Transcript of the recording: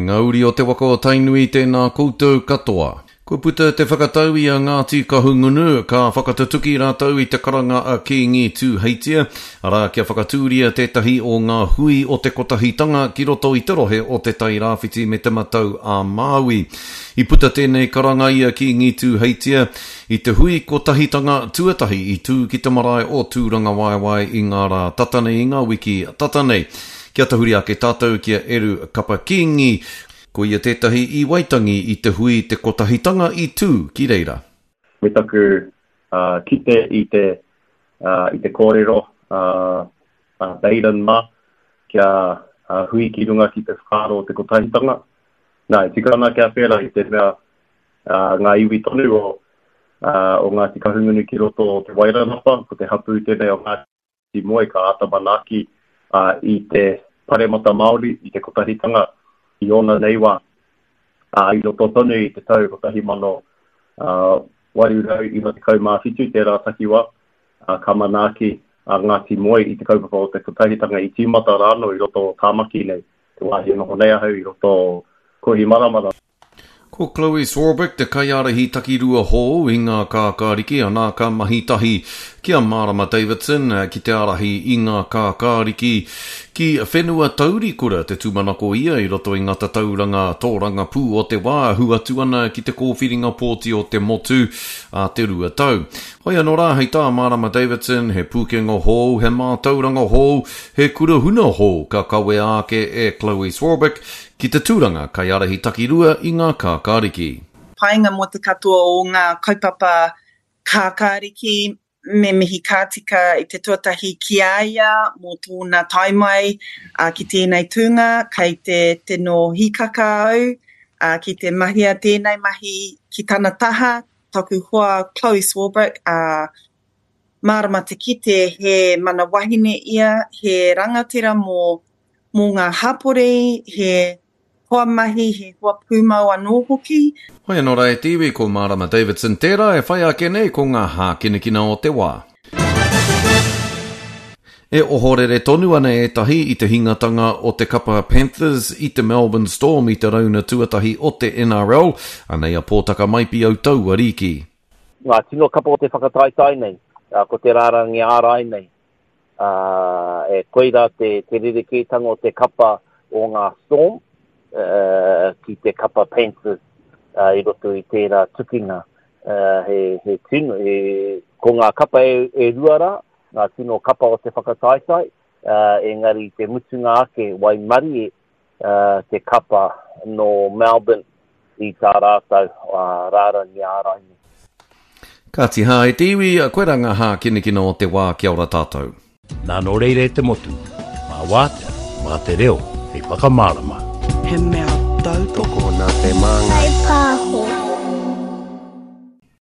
ngauri o te waka o tainui tēnā koutou katoa. Ko puta te whakatau I a Ngāti Kahungunu ka whakatatuki rātau I te karanga a Kīngi Tūheitia, ara kia whakatūria tētahi o ngā hui o te kotahitanga ki roto I te rohe o te tai rāwhiti me te matau a Māui. I puta tēnei karanga I a Kīngi Tūheitia, I te hui kotahitanga tuatahi I tū ki te marae o tūranga waiwai I ngā rā tatanei I ngā wiki tatanei. Kia tahuri ake tātou kia eru kapa Kīngi, ko ia tētahi I waitangi I te hui te kotahitanga I tū ki reira. Me taku kite I te kōrero Baden ma kia hui ki runga ki te whāro te kotahitanga. Nā, I tikana kia pēra I te mea ngā iwi tonu o Ngāti Kahungunu ki roto o te Wairanapa, ko te hapu tēnei o Ngāti Moe ka atamanaki I te paremata Māori I te kotahitanga. I ona nei wā, I roto tonu I te tau kotahi mano warirau I te kaumāwhitu, te rātaki wā, ka manaki Ngāti Moe I te kaupapa o te kotahitanga I tīmata rāno I roto o Tāmaki nei, te wāhi noho nei ahau I roto o Kohi Maramara. Ko Chloe Swarbrick, te kaiarahi takirua hō I ngā kākāriki, anā ka mahitahi kia Marama Davidson, ki te arahi I ngā kākāriki, ki whenua taurikura te tūmanako ia I roto I ngata tauranga tōranga pū o te wā, huatu ana ki te kōwhiringa pōti o te motu a te rua tau. Hoi anō rā, hei tā Marama Davidson, he pūkenga hō, he mātauranga hō, he kurahuna hō, ka kawe ake e Chloe Swarbrick, ki te tūranga kai arahi takirua I ngā kākāriki. Painga mo te katoa o ngā kaupapa kākāriki me mihi kātika I te tuatahi ki aia mō tōna taimai ki tēnei tūnga, kai te no hikaka au, ki te mahia tēnei mahi ki tana taha, taku hoa Chloe Swarbrick, marama te kite he mana wahine ia, he rangatira mō ngā hapore, he hoa mahi, he hoa pūmau anō hoki. Hoi anō rai tiwi ko Marama Davidson tērā e whai ake nei ko ngā hākinakina o te wā. E ohorere tonu ana e tahi I te hingatanga o te kapa Panthers I te Melbourne Storm I te rauna tuatahi o te NRL, anei a pōtaka maipi au tau ariki. Ngā tino kapa o te whakataitai nei, ko te rārangi ārai nei. E koira te rerekētanga o te kapa o ngā Storm, ki te kapa Panthers I roto I tērā tukinga he tino ko ngā kapa e ruara ngā tino kapa o te whakataitai engari te mutunga ake wai mari te kapa no Melbourne I tā rātau rārangi ārai. Kāti hā e tiwi a koe ranga hā kinekina o te wā kia ora tātou. Nā no reire te motu, mā wāte, mā te reo, hei whakamārama. He mea tautoko nā te manga. Hei pāho.